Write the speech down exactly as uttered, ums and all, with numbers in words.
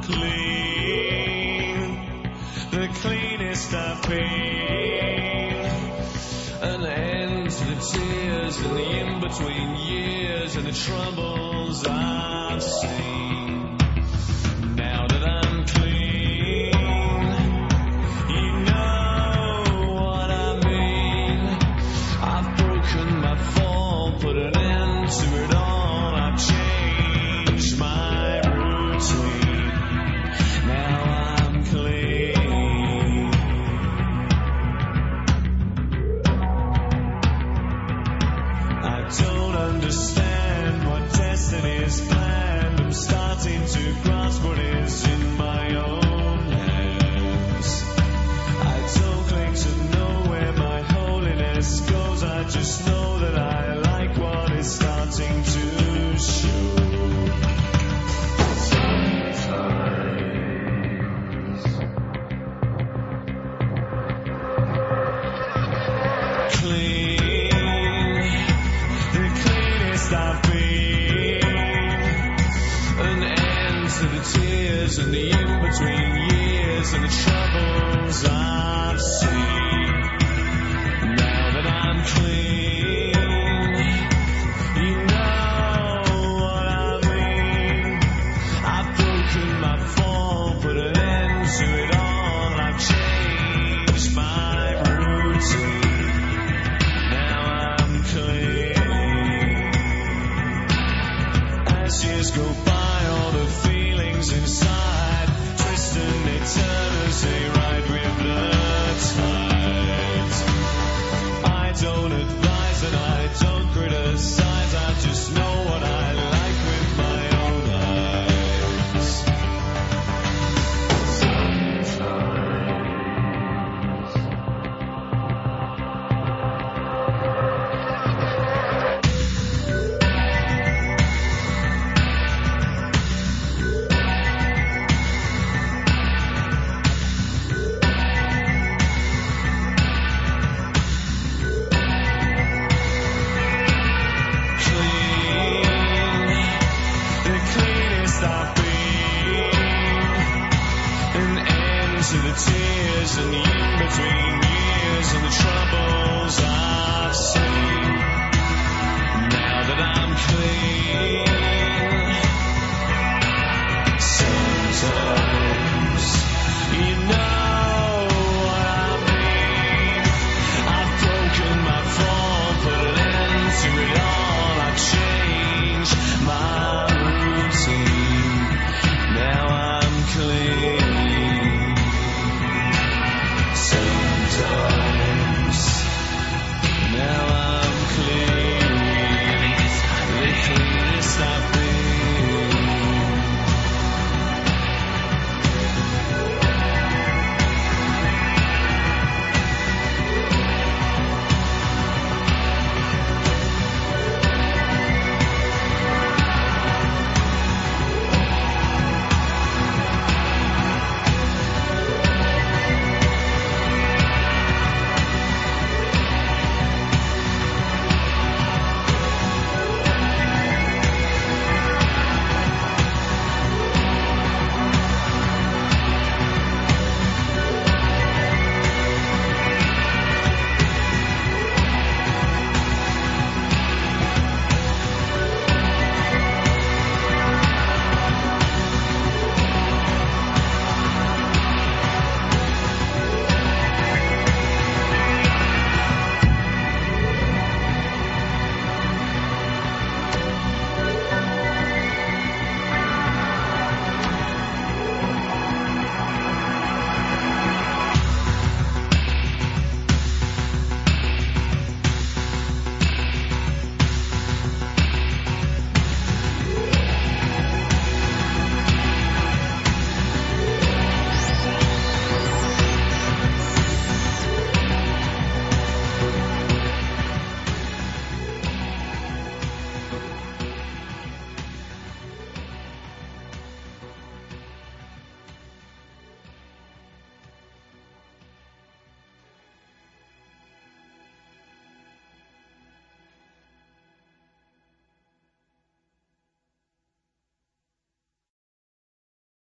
clean, the cleanest I've been. An end to the tears and the in-between years and the troubles I've seen. Now that I'm clean, you know what I mean. I've broken my fall, put an end to it all. I've changed my routine. Now I'm clean. I don't understand what destiny is planned. I'm starting to grasp what is in my own hands. I don't claim to know where my holiness goes. I just know that I like what is starting to show. Clean, the cleanest I've been. An end to the tears and the in-between years and the troubles I've seen. Now that I'm clean, you know what I mean. I've broken my fall, put an end to it all. I've changed my routine. Now I'm clean. As years go by, all the feelings inside twist and they turn as they ride with the tides. I don't advise and I don't criticize. I just know what I like with my own eyes. Clean, the cleanest I've been. An end to the tears and the in-between years and the troubles I've seen. Now that I'm clean,